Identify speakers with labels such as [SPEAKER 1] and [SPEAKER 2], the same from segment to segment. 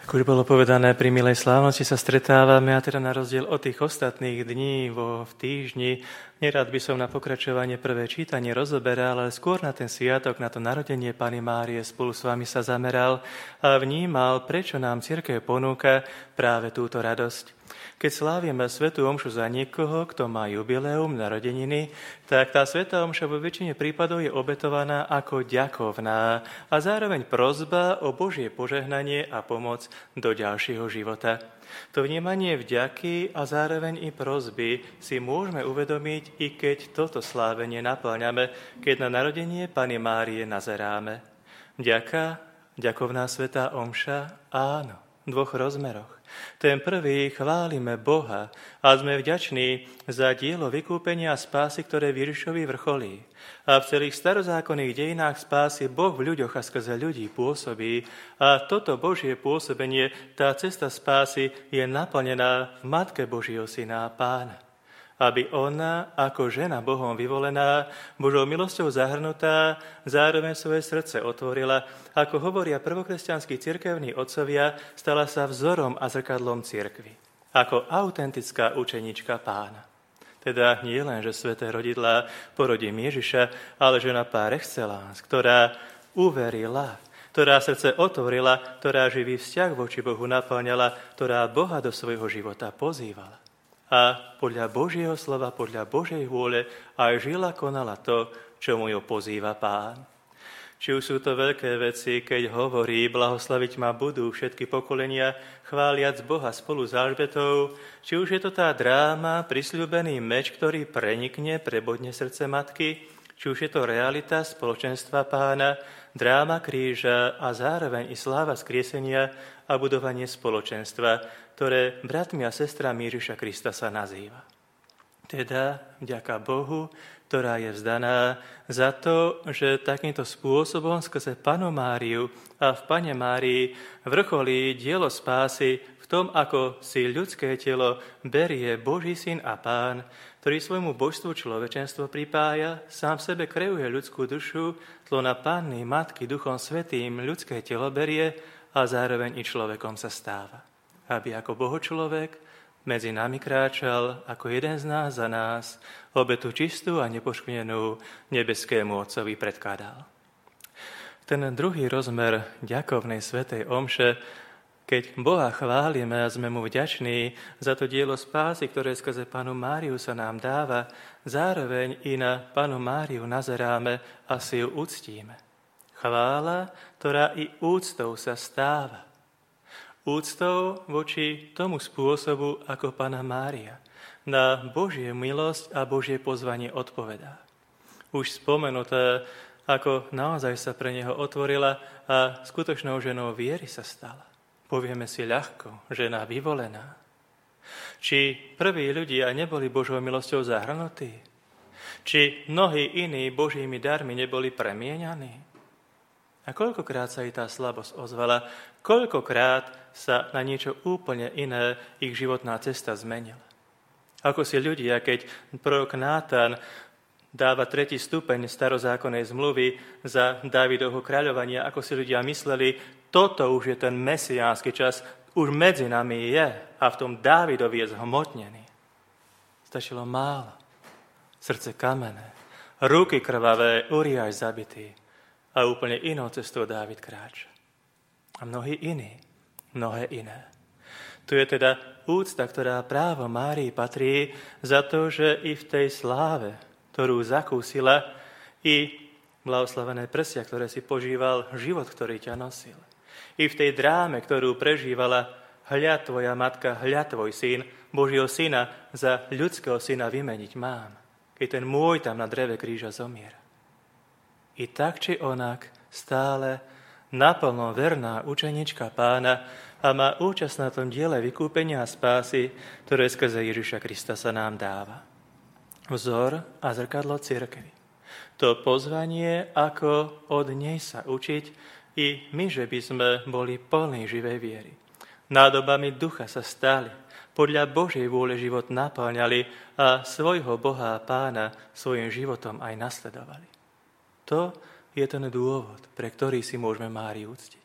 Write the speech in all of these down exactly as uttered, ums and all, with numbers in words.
[SPEAKER 1] Ako už bolo povedané, pri milej slávnosti sa stretávame a teda na rozdiel od tých ostatných dní vo v týždni, nerad by som na pokračovanie prvé čítanie rozoberal, ale skôr na ten sviatok, na to narodenie Panny Márie spolu s vami sa zameral a vnímal, prečo nám cirkev ponúka práve túto radosť. Keď slávime svätú omšu za niekoho, kto má jubileum, narodeniny, tak tá svätá omša vo väčšine prípadov je obetovaná ako ďakovná a zároveň prosba o Božie požehnanie a pomoc do ďalšieho života. To vnímanie vďaky a zároveň i prosby si môžeme uvedomiť, i keď toto slávenie naplňame, keď na narodenie Panny Márie nazeráme. Vďaka, ďakovná svätá omša, áno, v dvoch rozmeroch. Ten prvý chválime Boha a sme vďační za dielo vykúpenia a spásy, ktoré v Ježišovi vrcholí. A v celých starozákonných dejinách spásy Boh v ľuďoch a skrze ľudí pôsobí. A toto Božie pôsobenie, tá cesta spásy je naplnená v Matke Božieho Syna a Pána. Aby ona, ako žena Bohom vyvolená, Božou milosťou zahrnutá, zároveň svoje srdce otvorila, ako hovoria prvokresťanskí cirkevní otcovia, stala sa vzorom a zrkadlom cirkvi, ako autentická učenička Pána. Teda nie len, že sväté rodidlá porodím Ježiša, ale žena par excellence, ktorá uverila, ktorá srdce otvorila, ktorá živý vzťah voči Bohu naplňala, ktorá Boha do svojho života pozývala. A podľa Božieho slova, podľa Božej vôle aj žila, konala to, čo mu ju pozýva Pán. Či už sú to veľké veci, keď hovorí, blahoslaviť ma budú všetky pokolenia, chváliac Boha spolu s Alžbetou, či už je to tá dráma, prisľúbený meč, ktorý prenikne, prebodne srdce matky, či už je to realita spoločenstva Pána, dráma kríža a zároveň i sláva skriesenia a budovanie spoločenstva, ktoré bratmi a sestrami Ježiša Krista sa nazýva. Teda vďaka Bohu, ktorá je vzdaná za to, že takýmto spôsobom skrze Pannu Máriu a v Panne Márii vrcholí dielo spásy v tom, ako si ľudské telo berie Boží Syn a Pán, ktorý svojmu božstvu človečenstvo pripája, sám sebe kreuje ľudskú dušu, tlona Panny, Matky, Duchom Svätým ľudské telo berie a zároveň i človekom sa stáva. Aby ako Bohočlovek medzi nami kráčal, ako jeden z nás za nás, obetu čistú a nepoškvrnenú nebeskému Otcovi predkladal. Ten druhý rozmer ďakovnej svätej omše, keď Boha chválime a sme mu vďační za to dielo spásy, ktoré skrze Pannu Máriu sa nám dáva, zároveň i na Pannu Máriu nazeráme a si ju uctíme. Chvála, ktorá i úctou sa stáva. Úctou voči tomu spôsobu, ako Panna Mária na Božie milosť a Božie pozvanie odpovedá. Už spomenuté, ako naozaj sa pre neho otvorila a skutočnou ženou viery sa stala. Povieme si ľahko, žena vyvolená. Či prví ľudia neboli Božou milosťou zahrnutí? Či mnohí iní Božími darmi neboli premieňaní? A koľkokrát sa jej tá slabosť ozvala, koľkokrát sa na niečo úplne iné ich životná cesta zmenila. Ako si ľudia, keď prorok Nátan dáva tretí stupeň starozákonnej zmluvy za Dávidovho kráľovania, ako si ľudia mysleli, toto už je ten mesiánsky čas, už medzi nami je a v tom Dávidovi je zhmotnený. Stačilo málo. Srdce kamenné, ruky krvavé, Uriáš zabitý. A úplne inou cestou Dávid kráča. A mnohí iní, mnohé iné. Tu je teda úcta, ktorá právo Márii patrí za to, že i v tej sláve, ktorú zakúsila, i blahoslavené prsia, ktoré si požíval, život, ktorý ťa nosil. I v tej dráme, ktorú prežívala, hľa tvoja matka, hľa tvoj syn, Božieho syna za ľudského syna vymeniť mám, keď ten môj tam na dreve kríža zomiera. I tak, či onak, stále naplno verná učenička Pána a má účasť na tom diele vykúpenia a spásy, ktoré skrze Ježiša Krista sa nám dáva. Vzor a zrkadlo cirkvi. To pozvanie, ako od nej sa učiť, i my, že by sme boli plní živej viery. Nádobami ducha sa stali, podľa Božej vôle život naplňali a svojho Boha a Pána svojim životom aj nasledovali. To je ten dôvod, pre ktorý si môžeme Máriu uctiť.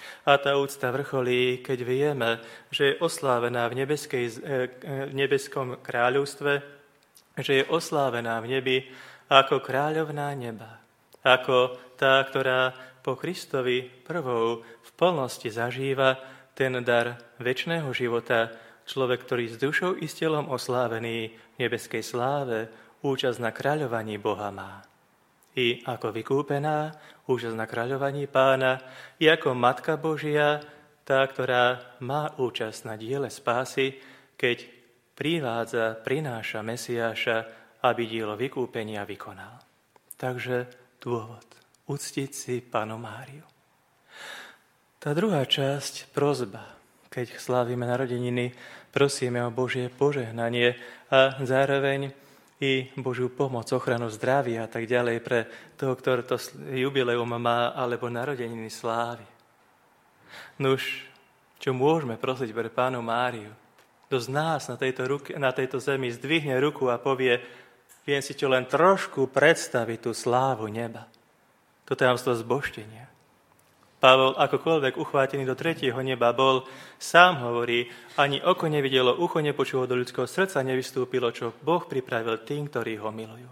[SPEAKER 1] A tá úcta vrcholí, keď vieme, že je oslávená v, nebeskej, v nebeskom kráľovstve, že je oslávená v nebi ako kráľovná neba, ako tá, ktorá po Kristovi prvou v plnosti zažíva ten dar večného života, človek, ktorý s dušou i s telom oslávený v nebeskej sláve, účasť na kráľovaní Boha má. I ako vykúpená, účasť na kráľovaní Pána, i ako Matka Božia, tá, ktorá má účasť na diele spásy, keď privádza, prináša Mesiáša, aby dielo vykúpenia vykonal. Takže dôvod uctiť si Pannu Máriu. Tá druhá časť, prosba, keď slávime narodeniny, prosíme o Božie požehnanie a zároveň i Božiu pomoc, ochranu zdravia a tak ďalej pre toho, ktorý to jubileum má, alebo narodeniny slávy. Nuž, čo môžeme prosiť pre Pannu Máriu? Kto z nás na tejto, ruke, na tejto zemi zdvihne ruku a povie, viem si čo len trošku predstaviť tú slávu neba. To tajomstvo zbožtenia. Pavol, akokoľvek uchvátený do tretieho neba bol, sám hovorí, ani oko nevidelo, ucho nepočulo, do ľudského srdca nevystúpilo, čo Boh pripravil tým, ktorí ho milujú.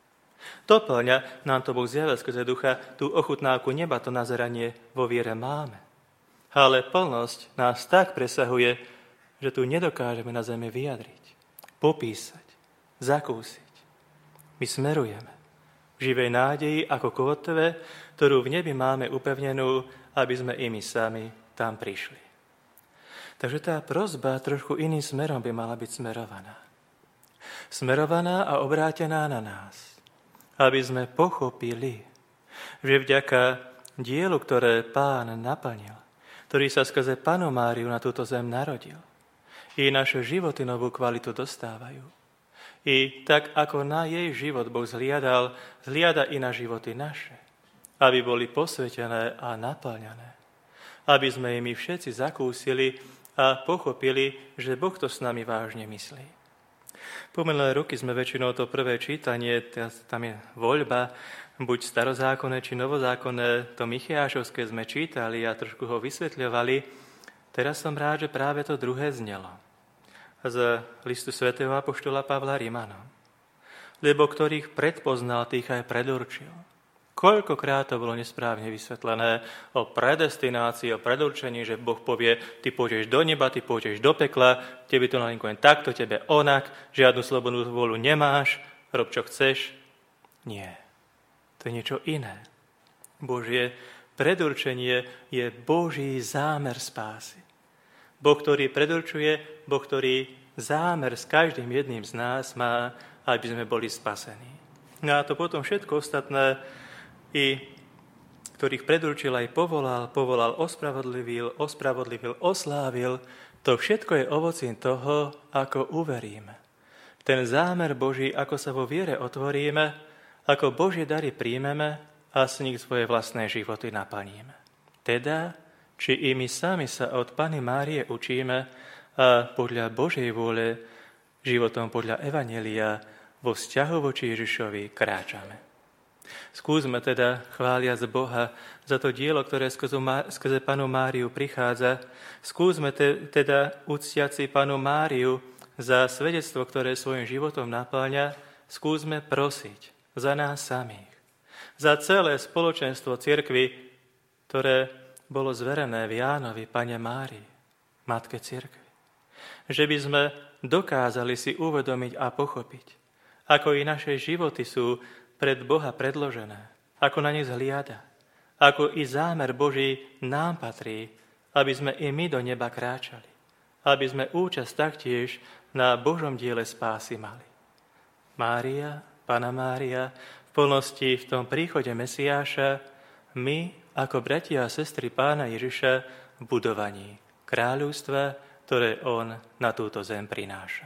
[SPEAKER 1] Doplňa nám to Boh zjavil skrze ducha, tú ochutnávku neba, to nazeranie vo viere máme. Ale plnosť nás tak presahuje, že tu nedokážeme na zemi vyjadriť, popísať, zakúsiť. My smerujeme v živej nádeji ako kotve, ktorú v nebi máme upevnenú, aby sme i my sami tam prišli. Takže tá prosba trošku iným smerom by mala byť smerovaná. Smerovaná a obrátená na nás, aby sme pochopili, že vďaka dielu, ktoré Pán naplnil, ktorý sa skrze Pannu Máriu na túto zem narodil, i naše životy novú kvalitu dostávajú. I tak, ako na jej život Boh zhliadal, zhliada i na životy naše, aby boli posvetené a naplňané. Aby sme im všetci zakúsili a pochopili, že Boh to s nami vážne myslí. Po minulé roky sme väčšinou to prvé čítanie, tam je voľba, buď starozákonné či novozákonné, to Micheášovské sme čítali a trošku ho vysvetľovali. Teraz som rád, že práve to druhé znelo z listu svätého apoštola Pavla Rimanom. Lebo ktorých predpoznal, tých aj predurčil. Koľkokrát to bolo nesprávne vysvetlené o predestinácii, o predurčení, že Boh povie, ty pôjdeš do neba, ty pôjdeš do pekla, tebe to nalinkujem takto, tebe onak, žiadnu slobodnú vôľu nemáš, rob čo chceš. Nie, to je niečo iné. Božie predurčenie je Boží zámer spásy. Boh, ktorý predurčuje, Boh, ktorý zámer s každým jedným z nás má, aby sme boli spasení. No a to potom všetko ostatné, i ktorých predurčil aj povolal, povolal, ospravodlivil, ospravodlivil, oslávil, to všetko je ovocím toho, ako uveríme. Ten zámer Boží, ako sa vo viere otvoríme, ako Božie dary príjmeme a s nich svoje vlastné životy naplníme. Teda, či i my sami sa od Panny Márie učíme a podľa Božej vôle, životom podľa Evanjelia, vo vzťahu voči Ježišovi kráčame. Skúsme teda, chváliac Boha, za to dielo, ktoré skrze Pannu Máriu prichádza. Skúsme te, teda uctiaci Pannu Máriu za svedectvo, ktoré svojim životom naplňa. Skúsme prosiť za nás samých, za celé spoločenstvo cirkvi, ktoré bolo zverené v Jánovi, Panne Márii, Matke cirkvi. Že by sme dokázali si uvedomiť a pochopiť, ako i naše životy sú pred Boha predložené, ako na ne zhliada, ako i zámer Boží nám patrí, aby sme i my do neba kráčali, aby sme účasť taktiež na Božom diele spásy mali. Mária, Panna Mária, v plnosti v tom príchode Mesiáša, my, ako bratia a sestry Pána Ježiša, v budovaní kráľovstva, ktoré on na túto zem prináša.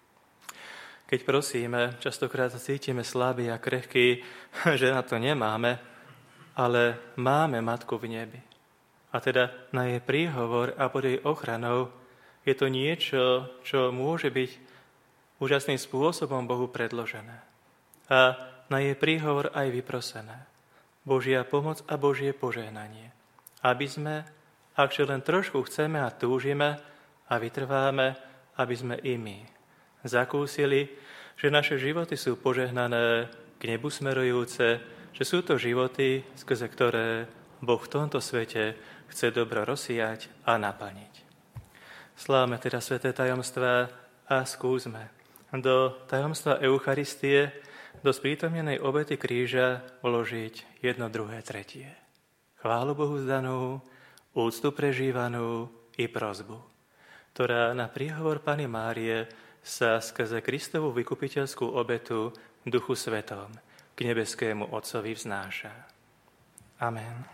[SPEAKER 1] Keď prosíme, častokrát sa cítime slabí a krehkí, že na to nemáme, ale máme Matku v nebi. A teda na jej príhovor a pod jej ochranou je to niečo, čo môže byť úžasným spôsobom Bohu predložené. A na jej príhovor aj vyprosené. Božia pomoc a Božie požehnanie. Aby sme Akže len trošku chceme a túžime a vytrváme, aby sme i my zakúsili, že naše životy sú požehnané, k nebu smerujúce, že sú to životy, skrze ktoré Boh v tomto svete chce dobro rozsíjať a naplniť. Slávme teda sväté tajomstvá a skúsme do tajomstva Eucharistie, do sprítomnenej obety kríža vložiť jedno, druhé, tretie. Chválu Bohu zdanú, úctu prežívanú i prosbu, ktorá na príhovor Panny Márie sa skrze Kristovu vykupiteľskú obetu v Duchu Svetom k nebeskému Otcovi vznáša. Amen.